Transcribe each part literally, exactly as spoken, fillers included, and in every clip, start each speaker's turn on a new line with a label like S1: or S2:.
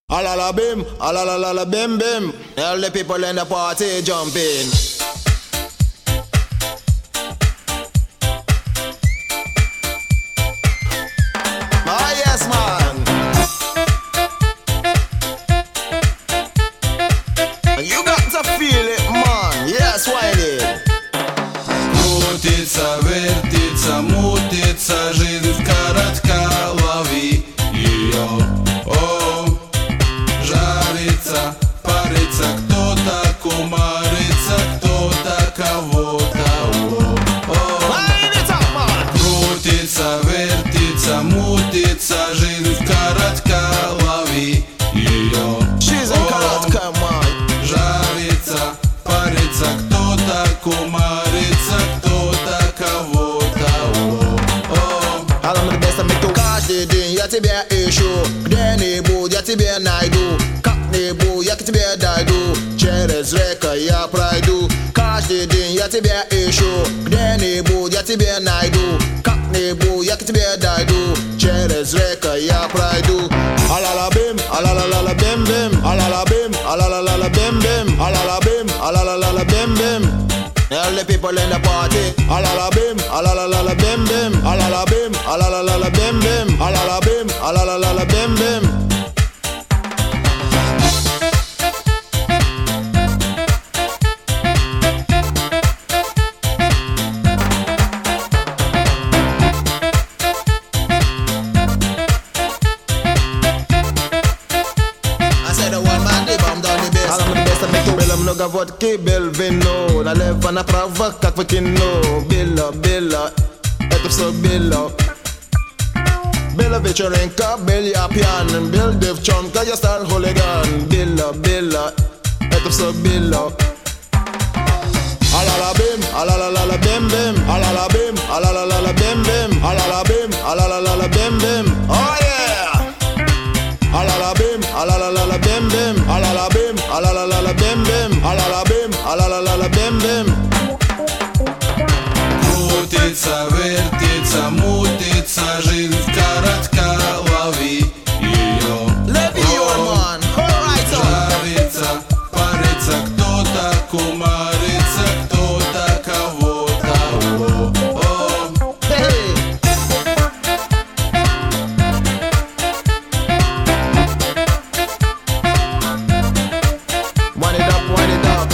S1: A la la bim, a la la la la bim bim. All the people in the party jumping. Ah yes man. And you got to feel it man. Yes why it.
S2: Крутится, вертится, мутится, жизнь коротка, лови ее. О, жарится, парится, кто-то кумарится, кто-то кого-то. О, о. Крутится, вертится, мутится, жизнь коротка, лови ее. О, жарится, парится, кто-то кумарится, кто-то кого-то.
S1: Каждый день я тебя ищу, где-нибудь я тебе найду, как-нибудь я к тебе дойду, через реку я пройду. Каждый день я тебя ищу, где-нибудь я тебе найду, как-нибудь я к тебе дойду, через реку я пройду. А-ла-ла-бим, а-ла-ла-ла-ла бим-бим, а-ла-ла-бим, а-ла-ла-ла-ла бим-бим, а-ла-ла-бим, а-ла-ла-ла-ла бим-бим. All the people in the party. A la la bim, a la la la la bim bim. A la la bim, a la la la la bim bim. A la la bim, a la la la la bim bim. I said the one man, the bomb down the bass. I'm the best of me. Много водки, бел вино, налево-направо, как в кино. Било, било, это все било. Било вечеринка, бил я пьян, бил девчонка, я стал хулиган. Било, било, это все било. А-ла-ла-бим, а-ла-ла-ла-ла бим-бим, а-ла-ла-бим, а-ла-ла-ла-ла бим-бим, а-ла-ла-бим, а-ла-ла-ла-ла бим-бим. Oh yeah! А-ла-ла-бим, а-ла-ла-ла-ла бим-бим, а-ла-ла-бим, а-ла-ла-ла-ла бим-бим, а-ла-ла-бим, а-ла-ла-ла-ла бим-бим.
S2: Крутится, вертится, мутится, жизнь коротка, лови ее.
S1: Лови ее, man. Alright,
S2: жарится, парится, кто-то кумарится, кто-то кого-то. О,
S1: hey. Wind it up, wind it up.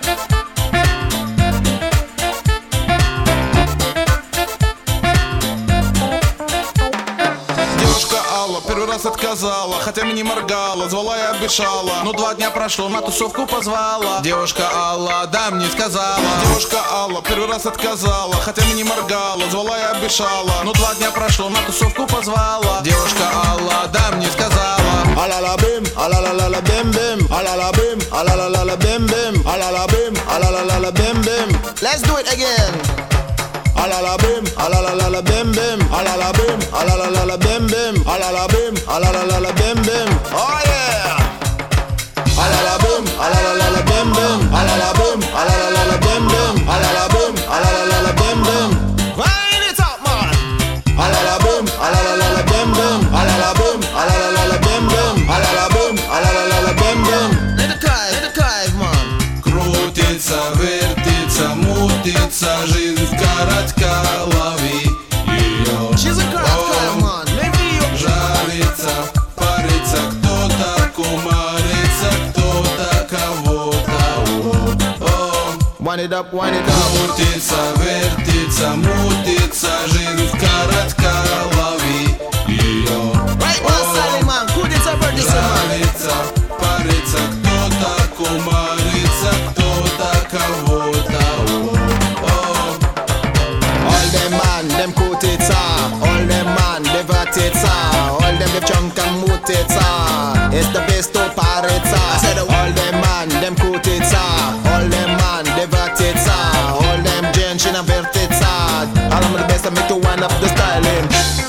S2: девушка Алла первый раз отказала, хотя мне не моргала, звала и обещала. Но два дня прошло, на тусовку позвала. Девушка Алла, да, мне сказала. Девушка Алла первый раз отказала, хотя мне не моргала, звала и обещала. Но два дня прошло, на тусовку позвала. Девушка Алла, да, мне сказала.
S1: А-ла-ла-бим, а-ла-ла-ла-ла бим-бим, а-ла-ла-бим, а-ла-ла-ла-ла бим-бим, а-ла-ла-бим, а-ла-ла-ла-ла бим-бим. Let's do it again. A-la-la-bim, a-la-la-la-la bim-bim, a-la-la-bim, a-la-la-la-la bim-bim, a-la-la-bim, a-la-la-la-la bim-bim. Oh yeah! A-la-la-bim, a-la-la-la-la bim-bim, a-la-la-bim, a-la-la-la-la bim-bim, a-la-la-bim, a-la-la-la-la bim-bim. Wind it up, man! A-la-la-bim, a-la-la-la-la bim-bim, a-la-la-bim, a-la-la-la-la bim-bim, a-la-la-bim, a-la-la-la-la bim-bim. Let it cry, let it cry, man!
S2: Крутится, вертится, мутится, жизнь коротка, лови ее.
S1: She's a correct man, maybe you.
S2: Жарится, парится, кто-то кумарится, кто-то кого-то. О,
S1: Wind it up, wind it up.
S2: крутится, вертится, мутится, жизнь коротка, лови ее.
S1: Right, man, Sally, man, good it's over this man.
S2: Жарится, парится, кто-то кумарится, кто-то кого-то. О,
S1: All them man, them coat it all them man, they vat it all them they chunk and moot it it's the best to party I said all them man, them coat it all them man, they vat it all them gents in a vert it all I'm the best to make to wind up the styling.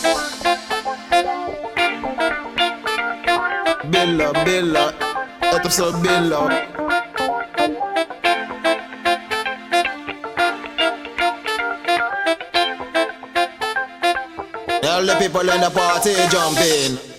S1: Billa, billa, это все бilla. All the people in the party jumping.